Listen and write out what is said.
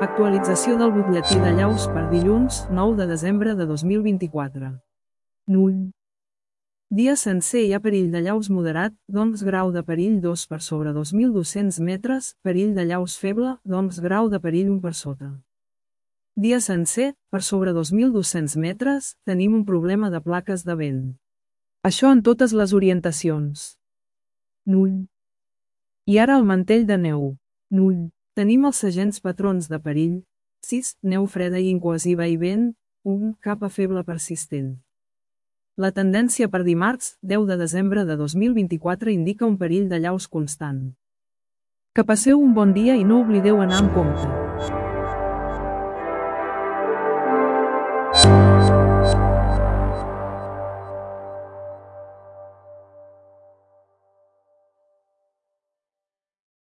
Actualització del butlletí de llaus per dilluns, 9 de desembre de 2024. Null. Dia sencer hi ha perill de llaus moderat, doncs grau de perill 2 per sobre 2.200 metres, perill de llaus feble, doncs grau de perill 1 per sota. Dia sencer, per sobre 2.200 metres, tenim un problema de plaques de vent. Això en totes les orientacions. Null. I ara el mantell de neu. Null. Tenim els segents patrons de perill. 6. Neu freda i incohesiva i vent. 1. Capa feble persistent. La tendència per dimarts, 10 de desembre de 2024 indica un perill de llaus constant. Que passeu un bon dia i no oblideu anar amb compte.